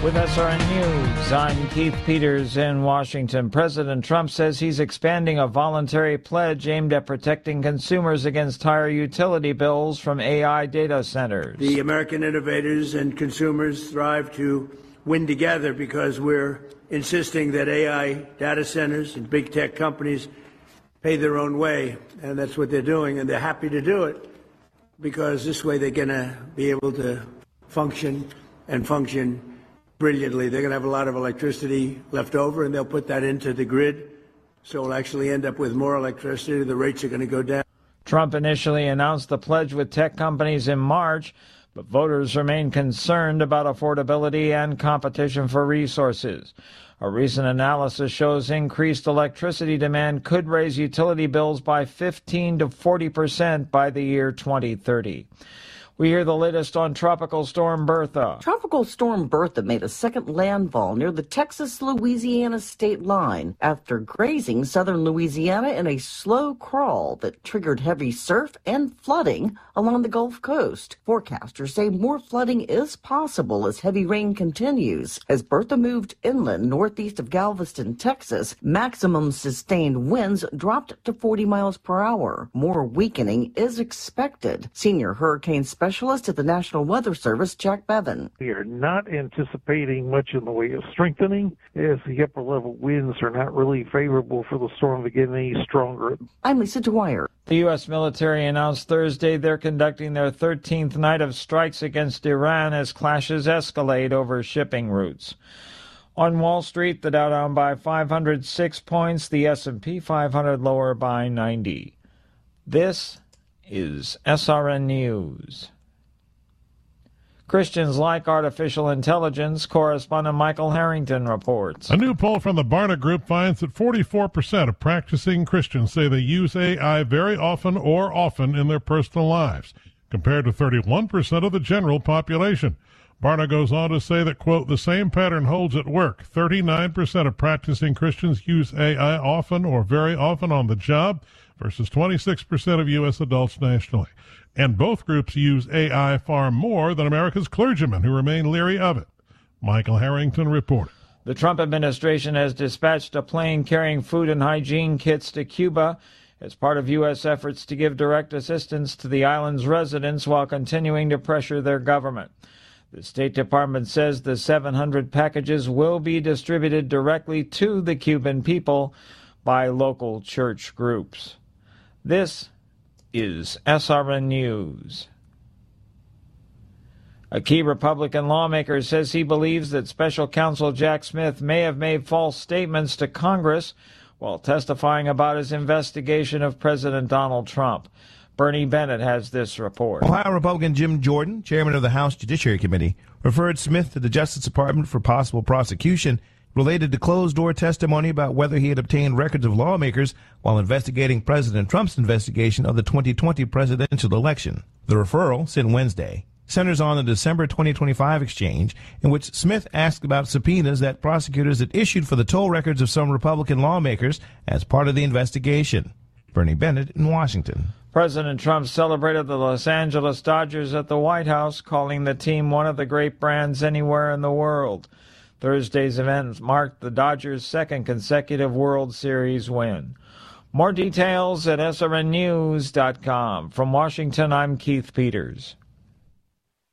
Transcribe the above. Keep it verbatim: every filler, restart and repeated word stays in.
With S R N News, I'm Keith Peters in Washington. President Trump says he's expanding a voluntary pledge aimed at protecting consumers against higher utility bills from A I data centers. The American innovators and consumers thrive to win together because we're insisting that A I data centers and big tech companies pay their own way, and that's what they're doing, and they're happy to do it because this way they're going to be able to function and function brilliantly. They're going to have a lot of electricity left over, and they'll put that into the grid, so we'll actually end up with more electricity. The rates are going to go down. Trump initially announced the pledge with tech companies in March, but voters remain concerned about affordability and competition for resources. A recent analysis shows increased electricity demand could raise utility bills by fifteen to forty percent by the year twenty thirty. We hear the latest on Tropical Storm Bertha. Tropical Storm Bertha made a second landfall near the Texas-Louisiana state line after grazing southern Louisiana in a slow crawl that triggered heavy surf and flooding along the Gulf Coast. Forecasters say more flooding is possible as heavy rain continues. As Bertha moved inland northeast of Galveston, Texas, maximum sustained winds dropped to forty miles per hour. More weakening is expected. Senior hurricane specialist Specialist at the National Weather Service, Jack Bevan. We are not anticipating much in the way of strengthening, as the upper level winds are not really favorable for the storm to get any stronger. I'm Lisa Dwyer. The U S military announced Thursday they're conducting their thirteenth night of strikes against Iran as clashes escalate over shipping routes. On Wall Street, the Dow down by five hundred six points, the S and P five hundred lower by ninety. This is S R N News. Christians like artificial intelligence, correspondent Michael Harrington reports. A new poll from the Barna Group finds that forty-four percent of practicing Christians say they use A I very often or often in their personal lives, compared to thirty-one percent of the general population. Barna goes on to say that, quote, the same pattern holds at work. thirty-nine percent of practicing Christians use A I often or very often on the job versus twenty-six percent of U S adults nationally. And both groups use A I far more than America's clergymen, who remain leery of it. Michael Harrington reported. The Trump administration has dispatched a plane carrying food and hygiene kits to Cuba as part of U S efforts to give direct assistance to the island's residents while continuing to pressure their government. The State Department says the seven hundred packages will be distributed directly to the Cuban people by local church groups. This is S R N News. A key Republican lawmaker says he believes that Special Counsel Jack Smith may have made false statements to Congress while testifying about his investigation of President Donald Trump. Bernie Bennett has this report. Ohio Republican Jim Jordan, chairman of the House Judiciary Committee, referred Smith to the Justice Department for possible prosecution related to closed-door testimony about whether he had obtained records of lawmakers while investigating President Trump's investigation of the twenty twenty presidential election. The referral, sent Wednesday, centers on the December twenty twenty-five exchange in which Smith asked about subpoenas that prosecutors had issued for the toll records of some Republican lawmakers as part of the investigation. Bernie Bennett in Washington. President Trump celebrated the Los Angeles Dodgers at the White House, calling the team one of the great brands anywhere in the world. Thursday's event marked the Dodgers' second consecutive World Series win. More details at S R N news dot com. From Washington, I'm Keith Peters.